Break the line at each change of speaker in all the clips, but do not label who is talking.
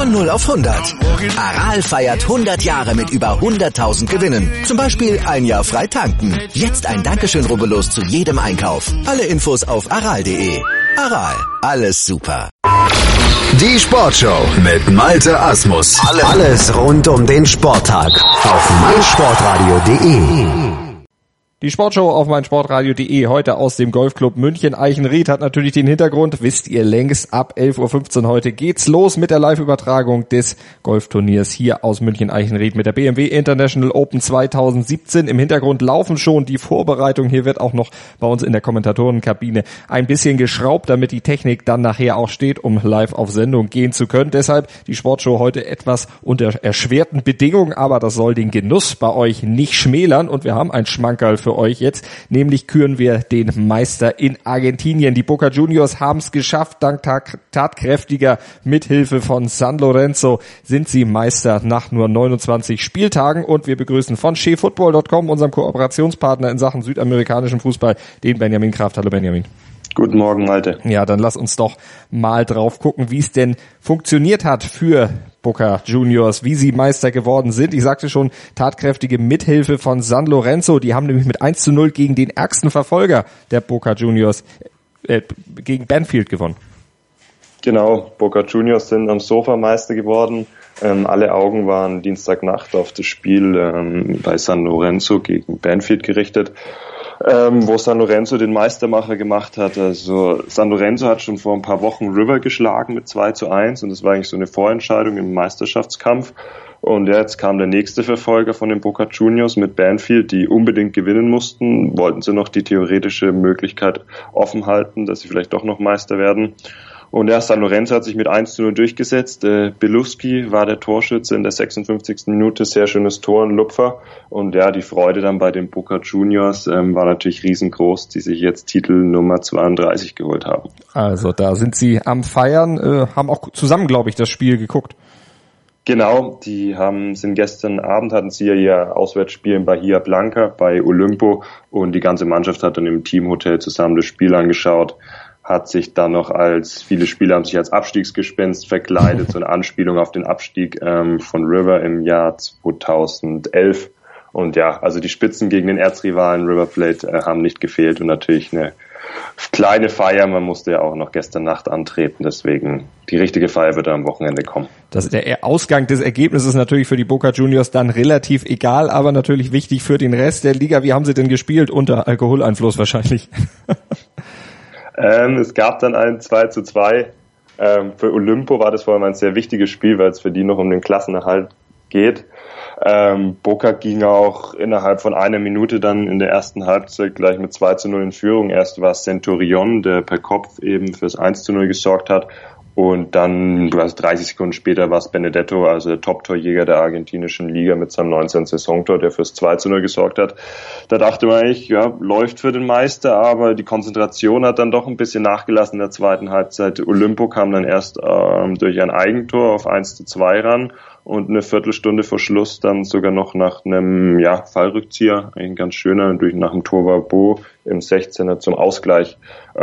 Von 0 auf 100. Aral feiert 100 Jahre mit über 100.000 Gewinnen. Zum Beispiel ein Jahr frei tanken. Jetzt ein Dankeschön, rubbellos zu jedem Einkauf. Alle Infos auf aral.de. Aral, alles super.
Die Sportshow mit Malte Asmus. Alles rund um den Sporttag auf meinsportradio.de.
Die Sportshow auf meinsportradio.de, heute aus dem Golfclub München-Eichenried, hat natürlich den Hintergrund, wisst ihr längst, ab 11.15 Uhr heute geht's los mit der Live-Übertragung des Golfturniers hier aus München-Eichenried mit der BMW International Open 2017. Im Hintergrund laufen schon die Vorbereitungen. Hier wird auch noch bei uns in der Kommentatorenkabine ein bisschen geschraubt, damit die Technik dann nachher auch steht, um live auf Sendung gehen zu können. Deshalb die Sportshow heute etwas unter erschwerten Bedingungen, aber das soll den Genuss bei euch nicht schmälern und wir haben ein Schmankerl für euch jetzt, nämlich küren wir den Meister in Argentinien. Die Boca Juniors haben es geschafft, dank tatkräftiger Mithilfe von San Lorenzo sind sie Meister nach nur 29 Spieltagen und wir begrüßen von chefootball.com, unserem Kooperationspartner in Sachen südamerikanischem Fußball, den Benjamin Kraft. Hallo Benjamin.
Guten Morgen, Malte.
Ja, dann lass uns doch mal drauf gucken, wie es denn funktioniert hat für Boca Juniors, wie sie Meister geworden sind. Ich sagte schon, tatkräftige Mithilfe von San Lorenzo. Die haben nämlich mit 1:0 gegen den ärgsten Verfolger der Boca Juniors, gegen Banfield gewonnen.
Genau, Boca Juniors sind am Sofa Meister geworden. Alle Augen waren Dienstagnacht auf das Spiel bei San Lorenzo gegen Banfield gerichtet. Wo San Lorenzo den Meistermacher gemacht hat. Also San Lorenzo hat schon vor ein paar Wochen River geschlagen mit 2:1 und das war eigentlich so eine Vorentscheidung im Meisterschaftskampf. Und jetzt kam der nächste Verfolger von den Boca Juniors mit Banfield, die unbedingt gewinnen mussten. Wollten sie noch die theoretische Möglichkeit offen halten, dass sie vielleicht doch noch Meister werden. Und ja, San Lorenzo hat sich mit 1:0 durchgesetzt. Beluski war der Torschütze in der 56. Minute. Sehr schönes Tor, ein Lupfer. Und ja, die Freude dann bei den Boca Juniors war natürlich riesengroß, die sich jetzt Titel Nummer 32 geholt haben.
Also da sind sie am Feiern, haben auch zusammen, glaube ich, das Spiel geguckt.
Genau, sind gestern Abend hatten sie ja ihr Auswärtsspiel in Bahia Blanca bei Olimpo und die ganze Mannschaft hat dann im Teamhotel zusammen das Spiel angeschaut. Hat sich dann noch viele Spieler haben sich als Abstiegsgespenst verkleidet, so eine Anspielung auf den Abstieg von River im Jahr 2011. Und ja, also die Spitzen gegen den Erzrivalen River Plate haben nicht gefehlt und natürlich eine kleine Feier. Man musste ja auch noch gestern Nacht antreten, deswegen die richtige Feier wird am Wochenende kommen.
Der Ausgang des Ergebnisses ist natürlich für die Boca Juniors dann relativ egal, aber natürlich wichtig für den Rest der Liga. Wie haben sie denn gespielt? Unter Alkoholeinfluss wahrscheinlich.
Es gab dann ein 2:2. Für Olimpo war das vor allem ein sehr wichtiges Spiel, weil es für die noch um den Klassenerhalt geht. Boca ging auch innerhalb von einer Minute dann in der ersten Halbzeit gleich mit 2:0 in Führung. Erst war es Centurion, der per Kopf eben fürs 1:0 gesorgt hat. Und dann, 30 Sekunden später, war es Benedetto, also der Top-Torjäger der argentinischen Liga mit seinem 19. Saisontor, der fürs 2:0 gesorgt hat. Da dachte man eigentlich, ja, läuft für den Meister, aber die Konzentration hat dann doch ein bisschen nachgelassen in der zweiten Halbzeit. Olimpo kam dann erst durch ein Eigentor auf 1:2 ran und eine Viertelstunde vor Schluss dann sogar noch nach einem Fallrückzieher, ein ganz schöner, nach dem Tor war Bo im 16er zum Ausgleich.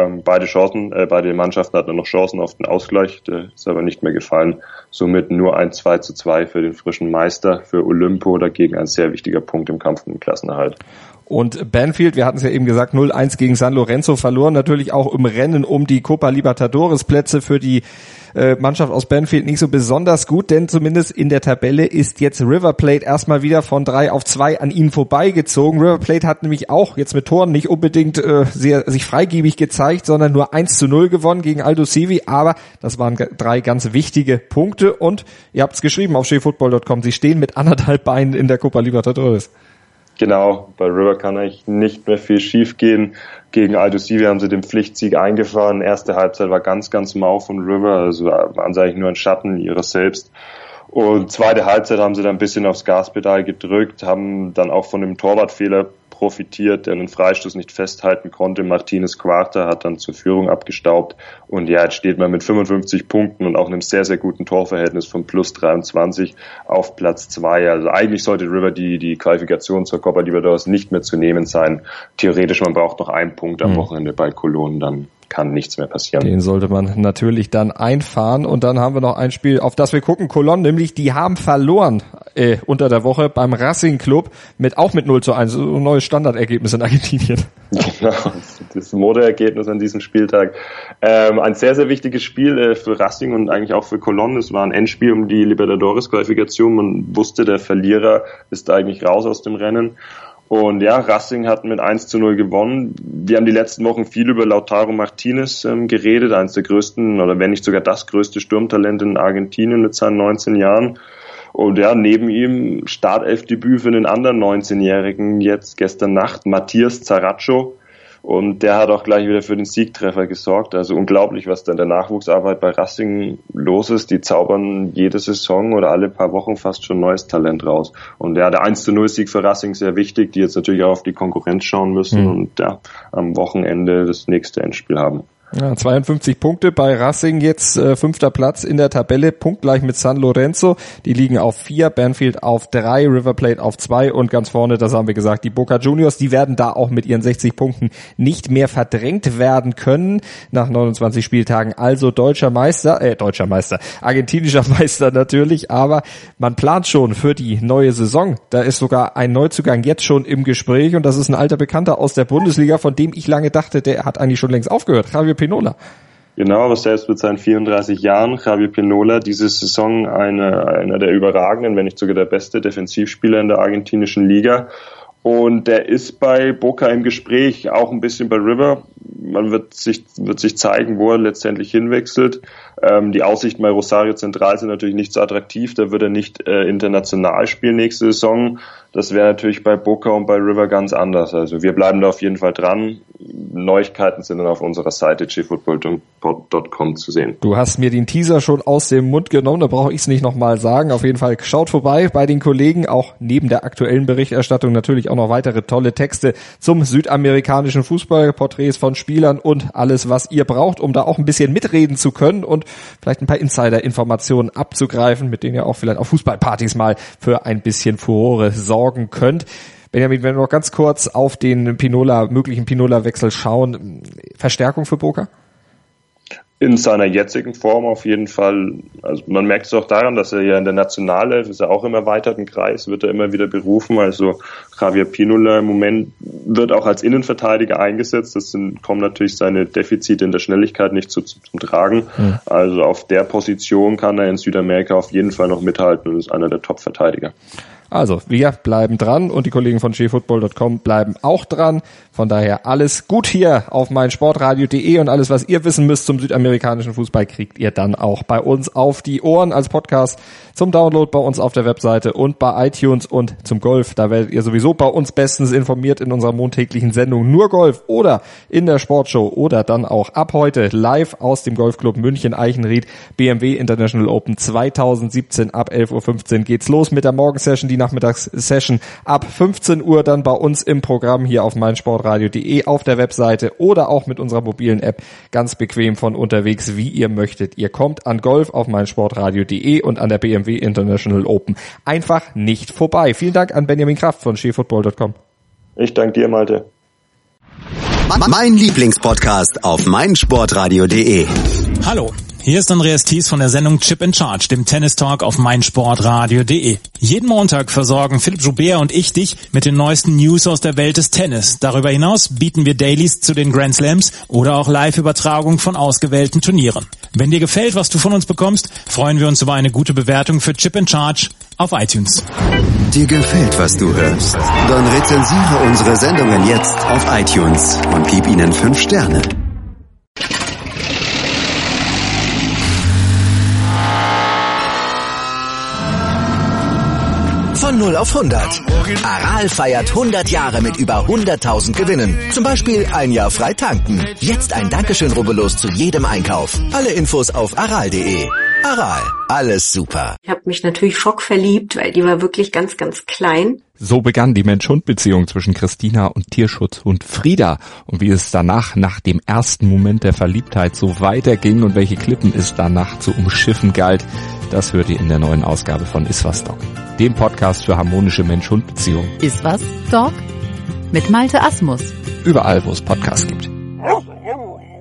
Beide Mannschaften hatten noch Chancen auf den Ausgleich, der ist aber nicht mehr gefallen. Somit nur ein 2:2 für den frischen Meister, für Olimpo, dagegen ein sehr wichtiger Punkt im Kampf um den Klassenerhalt.
Und Banfield, wir hatten es ja eben gesagt, 0:1 gegen San Lorenzo verloren, natürlich auch im Rennen um die Copa Libertadores Plätze für die Mannschaft aus Banfield nicht so besonders gut, denn zumindest in der Tabelle ist jetzt River Plate erstmal wieder von 3-2 an ihnen vorbeigezogen. River Plate hat nämlich auch jetzt mit Toren nicht unbedingt sich freigebig gezeigt, sondern nur 1:0 gewonnen gegen Aldo Civi, aber das waren 3 ganz wichtige Punkte und ihr habt es geschrieben auf chefootball.com, sie stehen mit 1,5 Beinen in der Copa Libertadores.
Genau, bei River kann eigentlich nicht mehr viel schief gehen. Gegen Aldo Civi haben sie den Pflichtsieg eingefahren. Erste Halbzeit war ganz, ganz mau von River, also waren sie eigentlich nur ein Schatten ihrer selbst. Und zweite Halbzeit haben sie dann ein bisschen aufs Gaspedal gedrückt, haben dann auch von dem Torwartfehler profitiert, der einen Freistoß nicht festhalten konnte. Martinez Quarta hat dann zur Führung abgestaubt und ja, jetzt steht man mit 55 Punkten und auch einem sehr, sehr guten Torverhältnis von +23 auf Platz 2. Also eigentlich sollte River die Qualifikation zur Copa Libertadores nicht mehr zu nehmen sein. Theoretisch, man braucht noch einen Punkt am Wochenende bei Colón, dann kann nichts mehr passieren.
Den sollte man natürlich dann einfahren. Und dann haben wir noch ein Spiel, auf das wir gucken, Cologne, nämlich die haben verloren unter der Woche beim Racing Club mit 0:1, so ein neues Standardergebnis in Argentinien.
Genau, das Modeergebnis an diesem Spieltag. Ein sehr, sehr wichtiges Spiel für Racing und eigentlich auch für Cologne. Es war ein Endspiel um die Libertadores-Qualifikation. Man wusste, der Verlierer ist eigentlich raus aus dem Rennen. Und ja, Racing hat mit 1:0 gewonnen. Wir haben die letzten Wochen viel über Lautaro Martinez geredet, eines der größten oder wenn nicht sogar das größte Sturmtalent in Argentinien mit seinen 19 Jahren. Und ja, neben ihm Startelfdebüt für den anderen 19-Jährigen jetzt gestern Nacht, Matías Zarracho. Und der hat auch gleich wieder für den Siegtreffer gesorgt. Also unglaublich, was da in der Nachwuchsarbeit bei Racing los ist. Die zaubern jede Saison oder alle paar Wochen fast schon neues Talent raus. Und ja, der 1:0-Sieg für Racing sehr wichtig, die jetzt natürlich auch auf die Konkurrenz schauen müssen und ja, am Wochenende das nächste Endspiel haben.
Ja, 52 Punkte bei Racing, jetzt 5. Platz in der Tabelle, punktgleich mit San Lorenzo. Die liegen auf 4, Banfield auf 3, River Plate auf 2 und ganz vorne, das haben wir gesagt, die Boca Juniors, die werden da auch mit ihren 60 Punkten nicht mehr verdrängt werden können. Nach 29 Spieltagen also argentinischer Meister natürlich, aber man plant schon für die neue Saison. Da ist sogar ein Neuzugang jetzt schon im Gespräch und das ist ein alter Bekannter aus der Bundesliga, von dem ich lange dachte, der hat eigentlich schon längst aufgehört. Javier Pinola.
Genau, aber selbst mit seinen 34 Jahren, Javier Pinola, diese Saison einer der überragenden, wenn nicht sogar der beste Defensivspieler in der argentinischen Liga. Und der ist bei Boca im Gespräch, auch ein bisschen bei River. Man wird sich zeigen, wo er letztendlich hinwechselt. Die Aussichten bei Rosario Central sind natürlich nicht so attraktiv. Da wird er nicht international spielen nächste Saison. Das wäre natürlich bei Boca und bei River ganz anders. Also wir bleiben da auf jeden Fall dran. Neuigkeiten sind dann auf unserer Seite gfootball.com zu sehen.
Du hast mir den Teaser schon aus dem Mund genommen, da brauche ich es nicht nochmal sagen. Auf jeden Fall schaut vorbei bei den Kollegen, auch neben der aktuellen Berichterstattung natürlich auch noch weitere tolle Texte zum südamerikanischen Fußball, Porträts von Spielern und alles, was ihr braucht, um da auch ein bisschen mitreden zu können und vielleicht ein paar Insider-Informationen abzugreifen, mit denen ihr auch vielleicht auf Fußballpartys mal für ein bisschen Furore sorgen könnt. Benjamin, wenn wir noch ganz kurz auf den möglichen Pinola-Wechsel schauen, Verstärkung für Boca?
In seiner jetzigen Form auf jeden Fall. Also man merkt es auch daran, dass er ja in der Nationalelf ist, er auch im erweiterten Kreis, wird er immer wieder berufen. Also Javier Pinola im Moment wird auch als Innenverteidiger eingesetzt. Kommen natürlich seine Defizite in der Schnelligkeit nicht zum Tragen. Also auf der Position kann er in Südamerika auf jeden Fall noch mithalten und ist einer der Top-Verteidiger.
Also, wir bleiben dran und die Kollegen von gfootball.com bleiben auch dran. Von daher alles gut hier auf meinsportradio.de und alles, was ihr wissen müsst zum südamerikanischen Fußball, kriegt ihr dann auch bei uns auf die Ohren als Podcast zum Download bei uns auf der Webseite und bei iTunes und zum Golf. Da werdet ihr sowieso bei uns bestens informiert in unserer montäglichen Sendung Nur Golf oder in der Sportshow oder dann auch ab heute live aus dem Golfclub München Eichenried BMW International Open 2017 ab 11:15 Uhr geht's los mit der Morgensession, die Nachmittagssession ab 15 Uhr dann bei uns im Programm hier auf meinsportradio.de auf der Webseite oder auch mit unserer mobilen App ganz bequem von unterwegs, wie ihr möchtet. Ihr kommt an Golf auf meinsportradio.de und an der BMW International Open einfach nicht vorbei. Vielen Dank an Benjamin Kraft von gfootball.com.
Ich danke dir, Malte.
Mein Lieblingspodcast auf meinsportradio.de.
Hallo, hier ist Andreas Thies von der Sendung Chip in Charge, dem Tennis-Talk auf meinsportradio.de. Jeden Montag versorgen Philipp Joubert und ich dich mit den neuesten News aus der Welt des Tennis. Darüber hinaus bieten wir Dailies zu den Grand Slams oder auch Live-Übertragung von ausgewählten Turnieren. Wenn dir gefällt, was du von uns bekommst, freuen wir uns über eine gute Bewertung für Chip in Charge auf iTunes.
Dir gefällt, was du hörst? Dann rezensiere unsere Sendungen jetzt auf iTunes und gib ihnen 5 Sterne.
Von 0 auf 100. Aral feiert 100 Jahre mit über 100.000 Gewinnen. Zum Beispiel ein Jahr frei tanken. Jetzt ein Dankeschön, rubbellos zu jedem Einkauf. Alle Infos auf aral.de. Aral, alles super.
Ich habe mich natürlich schockverliebt, weil die war wirklich ganz, ganz klein.
So begann die Mensch-Hund-Beziehung zwischen Christina und Tierschutzhund Frieda. Und wie es danach, nach dem ersten Moment der Verliebtheit, so weiterging und welche Klippen es danach zu umschiffen galt, das hört ihr in der neuen Ausgabe von Iswas Dog, dem Podcast für harmonische Mensch-Hund-Beziehungen.
Iswas Dog? Mit Malte Asmus.
Überall, wo es Podcasts gibt.